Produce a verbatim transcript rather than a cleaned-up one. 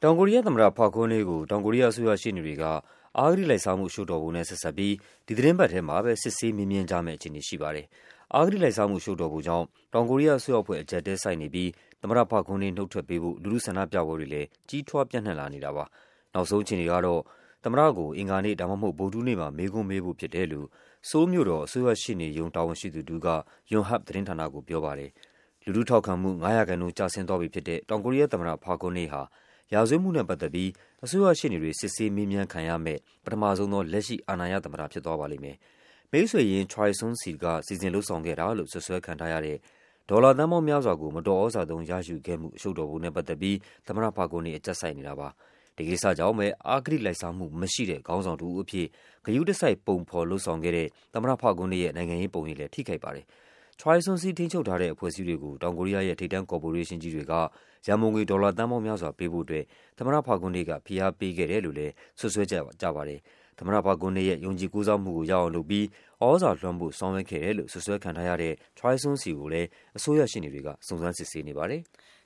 တောင်ကိုရီးယားသမ္မတ Park Geun-hye ကိုတောင်ကိုရီးယားအစိုးရရှေ့နေတွေက အဂတိလိုက်စားမှုအရှုပ်တော်ပုံနဲ့ဆက်စပ်ပြီး ဒီသီတင်းပတ်ထဲမှာပဲ စစ်ဆေးမေးမြန်းကြမယ့်အခြေအနေရှိပါတယ်။ အဂတိလိုက်စားမှုအရှုပ်တော်ပုံကြောင့် တောင်ကိုရီးယားအစိုးရအဖွဲ့ အကျပ်အတည်းဆိုက်နေပြီး သမ္မတ Park Geun-hye နုတ်ထွက်ပေးဖို့ လူထုဆန္ဒပြပွဲတွေလည်း ကြီးထွားပြန့်နှံ့လာနေတာပါ။ နောက်ဆုံးအခြေအနေကတော့ သမ္မတကို အင်္ဂါနေ့ ဒါမှမဟုတ် ဗုဒ္ဓဟူးနေ့မှာ မေးခွန်းမေးဖို့ဖြစ်တယ်လို့ ဆိုးလ်မြို့တော် အစိုးရရှေ့နေရုံး တာဝန်ရှိသူတဦးက Yonhap သတင်းဌာနကိုပြောပါတယ်။ လူထုထောက်ခံမှု ၅% ကျဆင်းသွားပြီဖြစ်တဲ့ တောင်ကိုရီးယားသမ္မတ Park Geun-hye ဟာ ရာဇဝတ်မှုနဲ့ပတ်သက်ပြီး အစိုးရရှေ့နေတွေ စစ်ဆေးမေးမြန်းခံရမယ့် ပထမဆုံးသော လက်ရှိ အာဏာရသမ္မတဖြစ်သွားပါလိမ့်မယ်။ မိတ်ဆွေရင်း Choi Soon-sil က စီစဉ်လုပ်ဆောင်ခဲ့တာလို့ စွပ်စွဲခံထားရတဲ့ ဒေါ်လာသန်းပေါင်းများစွာကို မတော်သြဇာသုံးရယူခဲ့မှု အရှုပ်တော်ပုံနဲ့ပတ်သက်ပြီး သမ္မတ Park Geun-hye အကျပ်ဆိုက်နေတာပါ။ ဒီကိစ္စကြောင့်ပဲ အဂတိလိုက်စားမှုမရှိတဲ့ ခေါင်းဆောင်တဦးအဖြစ် ဂရုတစိုက် ပုံဖော်လုပ်ဆောင်ခဲ့တဲ့ သမ္မတ Park Geun-hye ရဲ့ နိုင်ငံရေးပုံရိပ်လည်း ထိခိုက်ပါတယ်။ Choi Soon-sil ထိန်းချုပ်ထားတဲ့ အဖွဲ့အစည်းတွေကို တောင်ကိုရီးယားရဲ့ ထိပ်တန်းကော်ပိုရေးရှင်းကြီးတွေက ရန်ပုံငွေ ဒေါ်လာသန်းပေါင်းများစွာပေးဖို့အတွက် သမ္မတ Park Geun-hye က ဖိအားပေးခဲ့တယ်လို့လည်း စွပ်စွဲကြပါတယ်။ သမ္မတ Park Geun-hye ရဲ့ ယုံကြည်ကိုးစားမှုကို ရအောင်လုပ်ပြီး သြဇာလွှမ်းမိုး ဆောင်ရွက်ခဲ့တယ်လို့ စွပ်စွဲခံထားရတဲ့ Choi Soon-sil ကိုလည်း အစိုးရရှေ့နေတွေက စုံစမ်းစစ်ဆေးနေပါတယ်။